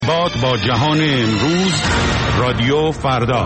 با جهان امروز رادیو فردا.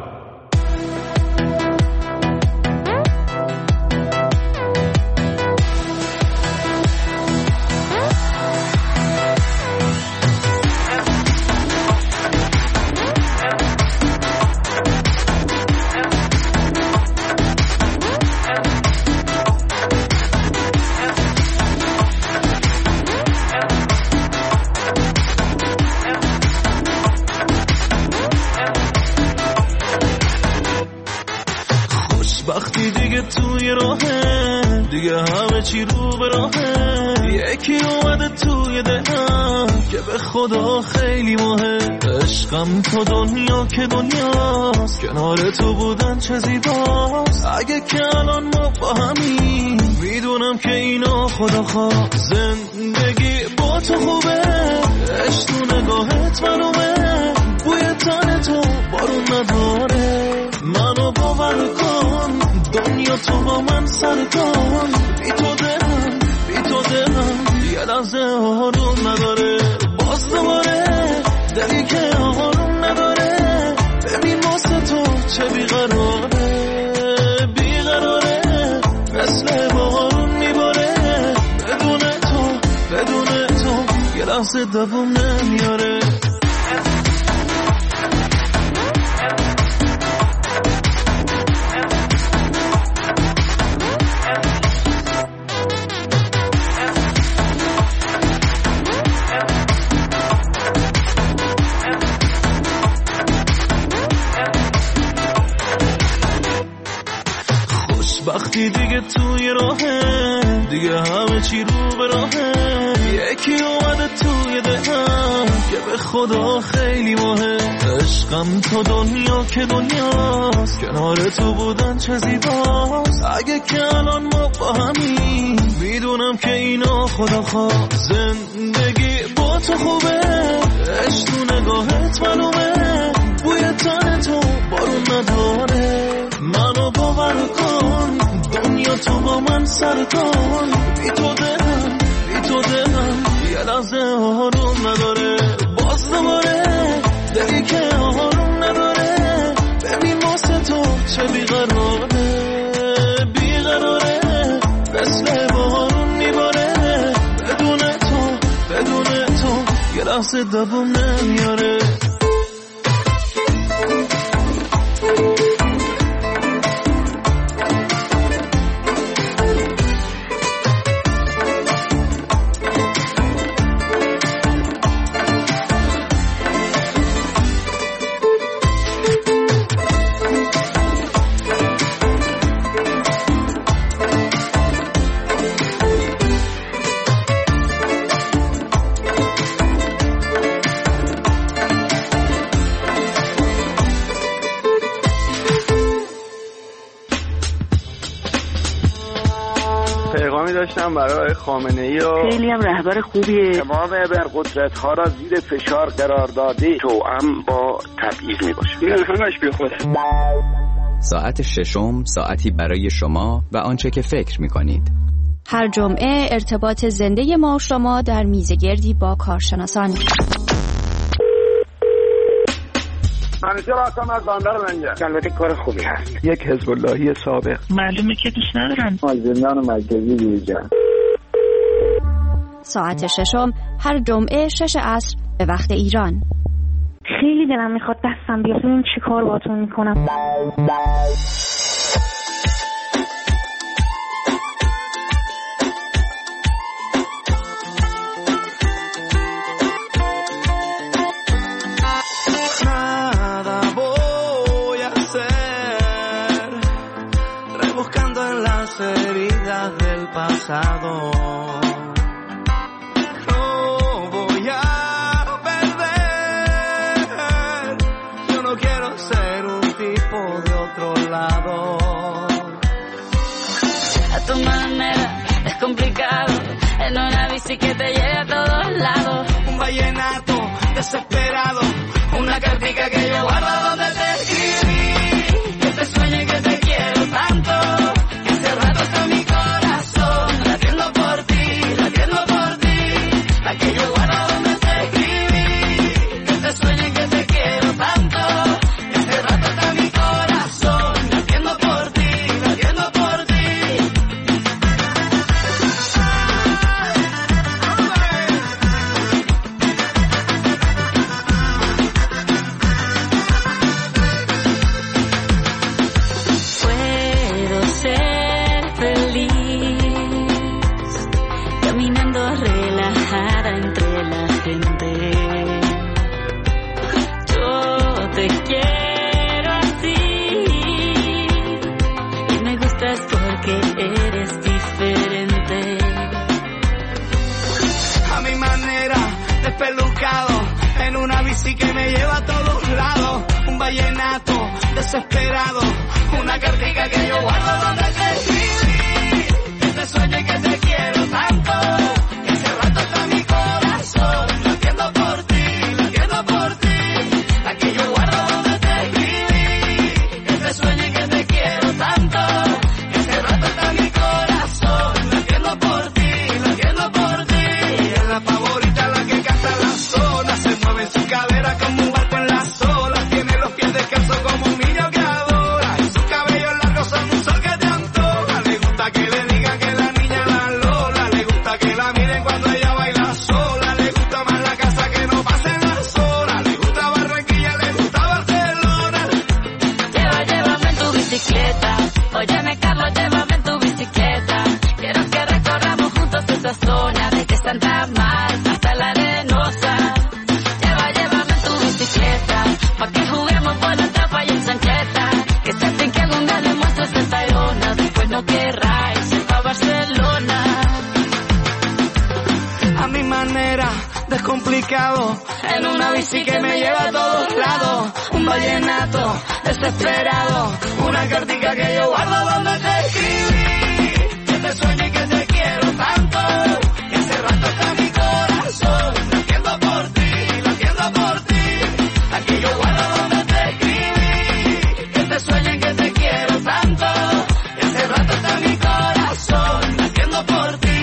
وقتی دیگه توی راهه، دیگه همه چی رو به راهه. یکی اومده توی دلم که به خدا خیلی مهم. عشقم تو دنیا که دنیاست، کنار تو بودن چه زیباست. اگه که الان ما با همین، میدونم که اینا خدا خواه. زندگی با تو خوبه، عشق تو نگاهت معلومه. بوی تن تو بارون نداره، منو باور کن. دنیا تو با من سر کن. بی تو دلم یه لحظه آروم نداره. باز دوباره دلی که آروم نداره. ببین واسه تو چه بیقراره مثل بارون میباره. بدون تو یه لحظه دوام نمیاره. وقتی دیگه توی راهه، دیگه همه چی رو به راهه. یکی اومده توی دلم که به خدا خیلی مهم. عشقم تو دنیا که دنیاست، کنار تو بودن چه زیباست. اگه که الان ما با همین، میدونم که اینا خدا خواه. زندگی با تو خوبه، عشق تو نگاهت معلومه. بوی تن تو بارون نداره، منو باور کن. دنیا تو با من سر کن. بی تو دلم یه لحظه آروم نداره. باز دوباره دلی که آروم نداره. ببین واسه تو چه بیقراره مثل بارون میباره. بدون تو یه لحظه دوام نمیاره. داشتم برای خامنه‌ای و خیلی هم رهبر خوبیه. تمام ابرقدرت‌ها را زیر فشار قرار داده. توأم با تبعیض میباشه. این همش بی خوده. ساعت ششم، ساعتی برای شما و آنچه که فکر میکنید. هر جمعه ارتباط زنده ما و شما در میزگردی با کارشناسان. همیشه راستم از بندر منجه. البته کار خوبی هست. یک حزب اللهی سابق. معلومه که دوست ندارن. از زندان مرکزی بیرون. ساعت ششم هر جمعه 6 عصر به وقت ایران. خیلی دلم میخواد دستم بیاد. این چی کار باتون میکنم؟ No voy a perder. Yo no quiero ser un tipo de otro lado. A tu manera es complicado, en una bici que te lleve a todos lados. Un vallenato desesperado, una cartica que yo guardo donde te escribí. Que te sueñe que te quiero tanto, que ese rato está mi corazón latiendo por ti. bici que me lleva a todos lados, un vallenato desesperado, una cartica que yo guardo donde te escribí, que te sueño y que te quiero tanto, que hace rato está mi corazón latiendo por ti, la que yo guardo donde te escribí, que te sueño y que te quiero tanto, que hace rato está mi corazón latiendo por ti, y es la favorita la que canta la zona, se mueve en su cadera como un barco en las olas, tiene los pies descalzos como un niño que adora, y sus cabellos largos son un sol que te antoja, le gusta que le digan que la niña es la Lola, le gusta que la miren cuando ella baila sola, le gusta más la casa que no pasen las horas, le gusta Barranquilla, le gusta Barcelona. Llévame en tu bicicleta, óyeme Carlos, llévame en tu bicicleta, quiero que recorramos juntos esa zona, desde Santa Marta hasta la Arenosa. Llévame en tu bicicleta, pa' que juguemos por la tapa y en Sancheta, que se hacen que algún día le muestres el Tayrona, después no querráis ir pa' Barcelona. A mi manera, descomplicado, en una bici que me lleva a todos lados, un vallenato desesperado, una cartica que yo guardo donde te escribí, que te sueño y que te quiero tanto, que hace rato está mi corazón latiendo por ti, la que yo guardo donde te escribí, que te sueño y que te quiero tanto, que hace rato está mi corazón latiendo por ti.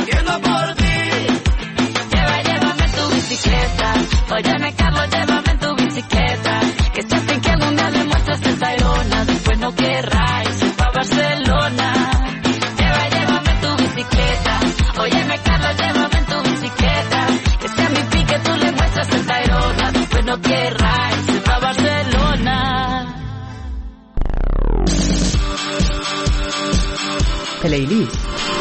Llévame en tu bicicleta, óyeme Carlos, llévame en tu bicicleta, que se hacen que algún día le muestres el Tayrona, después no querráis ir pa' Barcelona. Llévame en tu bicicleta, óyeme Carlos, llévame en tu bicicleta, que sea mi pique tú le muestras el Tayrona, después no querráis ir pa' Barcelona. پلیلیست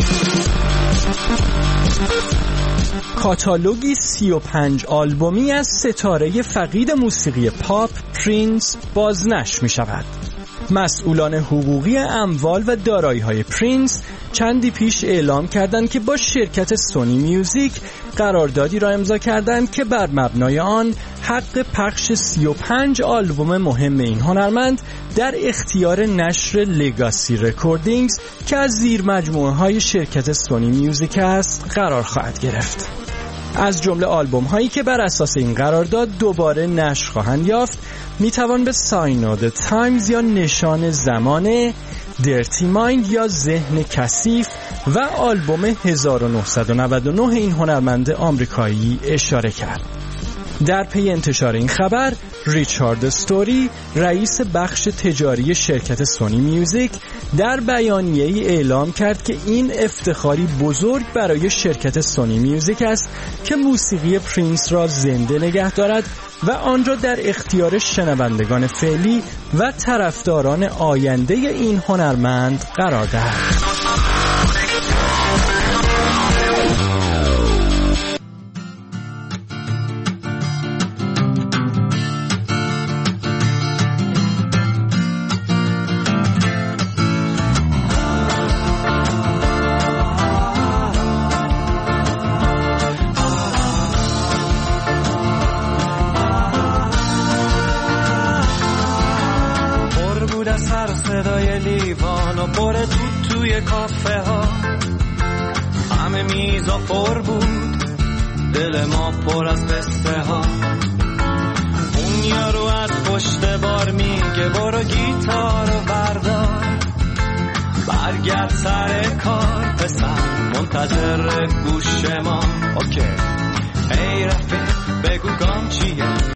کاتالوگی 35 آلبومی از ستاره فقید موسیقی پاپ پرینس بازنشر می شود. مسئولان حقوقی اموال و دارایی‌های پرینس چندی پیش اعلام کردند که با شرکت سونی میوزیک قراردادی را امضا کردند که بر مبنای آن حق پخش 35 آلبوم مهم این هنرمند در اختیار نشر لگاسی رکوردینگز که از زیر مجموعه‌های شرکت سونی میوزیک است قرار خواهد گرفت. از جمله آلبوم هایی که بر اساس این قرارداد دوباره نشر خواهند یافت میتوان به ساین آف تایمز یا نشان زمان، درتی مایند یا ذهن کثیف و آلبوم 1999 این هنرمند آمریکایی اشاره کرد. در پی انتشار این خبر ریچارد استوری رئیس بخش تجاری شرکت سونی میوزیک در بیانیه‌ای اعلام کرد که این افتخاری بزرگ برای شرکت سونی میوزیک است که موسیقی پرینس را زنده نگه دارد و آن را در اختیار شنوندگان فعلی و طرفداران آینده این هنرمند قرار دهد. صدای لیوان و پر توی کافه ها، همه میزا پر بود، دل ما پر از قصه ها. اون یارو از پشت بار میگه برو گیتارو بردار، برگرد سر کار پسر، منتظر گوش ما. اوکی ای رفیق بگو گام چیه،